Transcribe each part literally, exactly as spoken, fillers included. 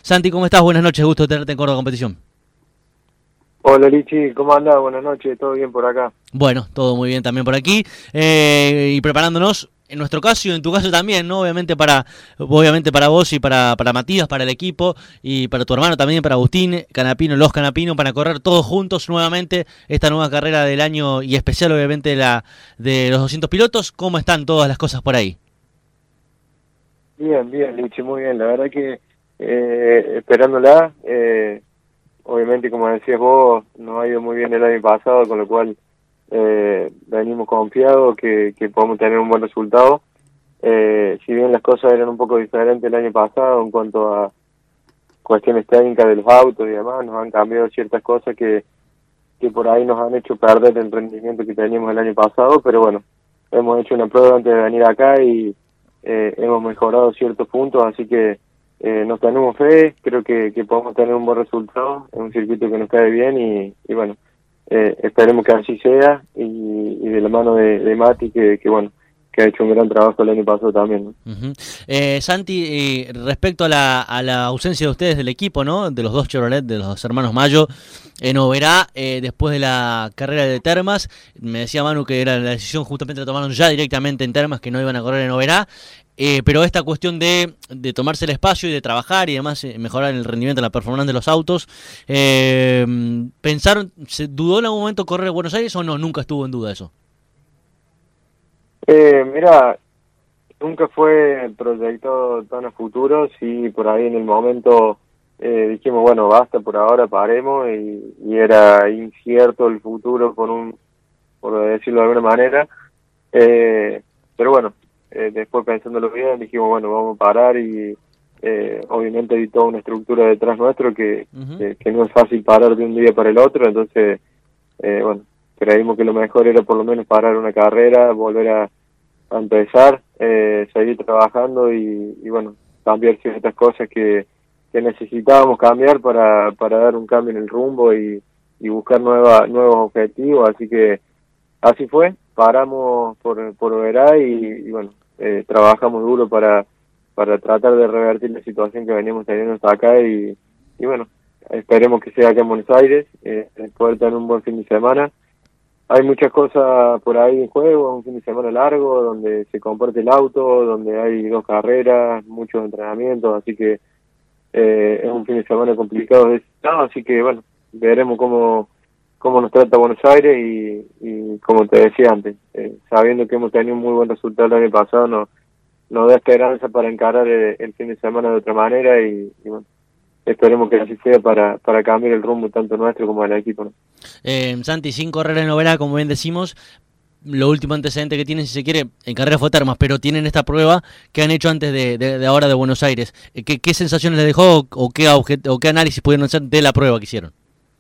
Santi, ¿cómo estás? Buenas noches, gusto de tenerte en Córdoba Competición. Hola Lichi, ¿cómo andás? Buenas noches, ¿todo bien por acá? Bueno, todo muy bien también por aquí, eh, y preparándonos, en nuestro caso y en tu caso también, ¿no? Obviamente para, obviamente para vos y para, para Matías, para el equipo, y para tu hermano también, para Agustín Canapino, los Canapino, para correr todos juntos nuevamente esta nueva carrera del año y especial obviamente la de los doscientos pilotos. ¿Cómo están todas las cosas por ahí? Bien, bien Lichi, muy bien, la verdad que eh, esperándola, eh, obviamente como decías vos, nos ha ido muy bien el año pasado, con lo cual eh, venimos confiados que, que podemos tener un buen resultado. Eh, si bien las cosas eran un poco diferentes el año pasado en cuanto a cuestiones técnicas de los autos y demás, nos han cambiado ciertas cosas que, que por ahí nos han hecho perder el rendimiento que teníamos el año pasado, pero bueno, hemos hecho una prueba antes de venir acá y eh, hemos mejorado ciertos puntos, así que eh, nos tenemos fe, creo que, que podemos tener un buen resultado, en un circuito que nos cae bien y, y bueno, eh, esperemos que así sea y, y de la mano de, de Mati, que, que bueno, que ha hecho un gran trabajo el año pasado también, ¿no? Uh-huh. eh, Santi, eh, respecto a la, a la ausencia de ustedes del equipo, ¿no? De los dos Chevrolet, de los hermanos Mayo, en Oberá, eh, después de la carrera de Termas, me decía Manu que era la decisión justamente la tomaron ya directamente en Termas, que no iban a correr en Oberá, eh, pero esta cuestión de, de tomarse el espacio y de trabajar y además eh, mejorar el rendimiento, la performance de los autos, eh, ¿pensaron, se dudó en algún momento correr a Buenos Aires o no? Nunca estuvo en duda eso. Eh, mira, nunca fue proyectado tan a futuro, sí, por ahí en el momento eh, dijimos, bueno, basta por ahora, paremos, y, y era incierto el futuro, por un por decirlo de alguna manera, eh, pero bueno, eh, después pensándolo bien, dijimos, bueno, vamos a parar y eh, obviamente hay toda una estructura detrás nuestro que, Uh-huh. que, que no es fácil parar de un día para el otro, entonces, eh, bueno, creímos que lo mejor era por lo menos parar una carrera, volver a a empezar, eh, seguir trabajando y, y bueno, cambiar ciertas cosas que, que necesitábamos cambiar para, para dar un cambio en el rumbo y, y buscar nueva, nuevos objetivos, así que así fue, paramos por, por Oberá y, y bueno, eh, trabajamos duro para, para tratar de revertir la situación que veníamos teniendo hasta acá y, y bueno, esperemos que sea acá en Buenos Aires, eh, poder tener un buen fin de semana. Hay muchas cosas por ahí en juego, un fin de semana largo, donde se comparte el auto, donde hay dos carreras, muchos entrenamientos, así que eh, es un fin de semana complicado de ese lado, así que bueno, veremos cómo, cómo nos trata Buenos Aires y, y como te decía antes, eh, sabiendo que hemos tenido un muy buen resultado el año pasado, nos, nos da esperanza para encarar el, el fin de semana de otra manera y, y bueno, esperemos que así sea para, para cambiar el rumbo tanto nuestro como del equipo, ¿no? Eh, Santi, sin correr en Oberá, como bien decimos, lo último antecedente que tienen, si se quiere, en carrera fue Termas, pero tienen esta prueba que han hecho antes de, de, de ahora de Buenos Aires. Eh, ¿Qué, qué sensaciones les dejó o qué, o qué análisis pudieron hacer de la prueba que hicieron?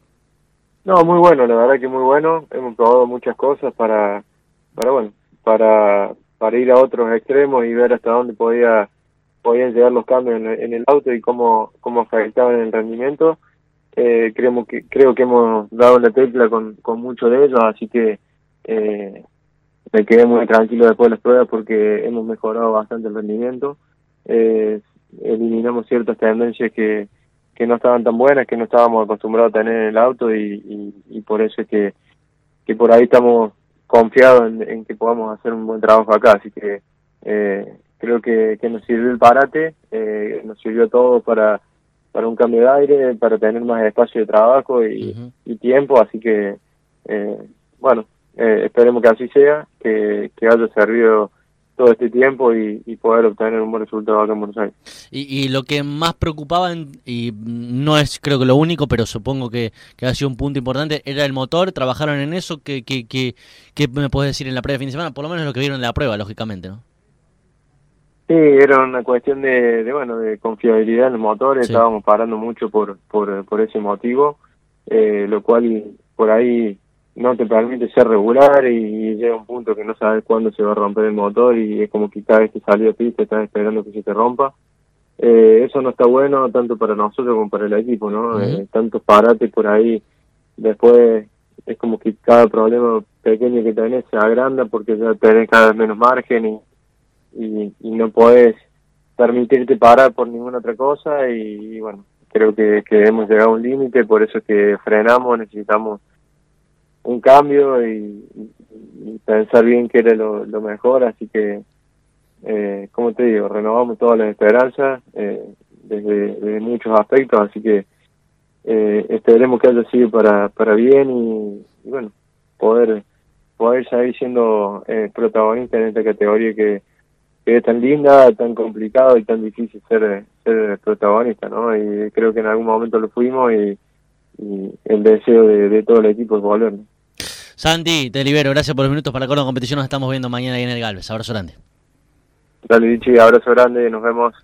No, muy bueno, la verdad que muy bueno. Hemos probado muchas cosas para, para bueno, para, para ir a otros extremos y ver hasta dónde podía, podían llegar los cambios en, en el auto y cómo, cómo afectaban el rendimiento. Eh, creemos que, creo que hemos dado la tecla con, con muchos de ellos, así que eh, me quedé muy tranquilo después de las pruebas porque hemos mejorado bastante el rendimiento. Eh, eliminamos ciertas tendencias que que no estaban tan buenas, que no estábamos acostumbrados a tener en el auto y, y, y por eso es que, que por ahí estamos confiados en, en que podamos hacer un buen trabajo acá, así que eh, creo que, que nos sirvió el parate, eh, nos sirvió todo para, para un cambio de aire, para tener más espacio de trabajo y, Uh-huh. y tiempo, así que eh, bueno, eh, esperemos que así sea, que, que haya servido todo este tiempo y, y poder obtener un buen resultado acá en Buenos Aires. Y, y lo que más preocupaba, y no es creo que lo único, pero supongo que, que ha sido un punto importante, era el motor. ¿Trabajaron en eso? ¿Qué, qué, qué, qué me puedes decir en la prueba de fin de semana? Por lo menos lo que vieron en la prueba, lógicamente, ¿no? Sí, era una cuestión de, de bueno, de confiabilidad en los motores, Sí. estábamos parando mucho por, por, por ese motivo, eh, lo cual por ahí no te permite ser regular y llega un punto que no sabes cuándo se va a romper el motor y es como que cada vez que salís a pista estás esperando que se te rompa. Eh, eso no está bueno tanto para nosotros como para el equipo, ¿no? Uh-huh. Eh, tantos parates por ahí, después es como que cada problema pequeño que tenés se agranda porque ya tenés cada vez menos margen y Y, y no podés permitirte parar por ninguna otra cosa y, y bueno, creo que, que hemos llegado a un límite, por eso es que frenamos, necesitamos un cambio y, y, y pensar bien qué era lo, lo mejor, así que, eh, como te digo, renovamos todas las esperanzas eh, desde, desde muchos aspectos, así que eh, esperemos que haya sido para, para bien y, y bueno, poder poder seguir siendo eh, protagonista en esta categoría que, que es tan linda, tan complicado y tan difícil ser, ser protagonista, ¿no? Y creo que en algún momento lo fuimos y, y el deseo de, de todo el equipo es volver, ¿no? Santi, te libero, gracias por los minutos para la Córdoba Competición, nos estamos viendo mañana ahí en el Galvez, abrazo grande. Dale, Vichy, abrazo grande, nos vemos.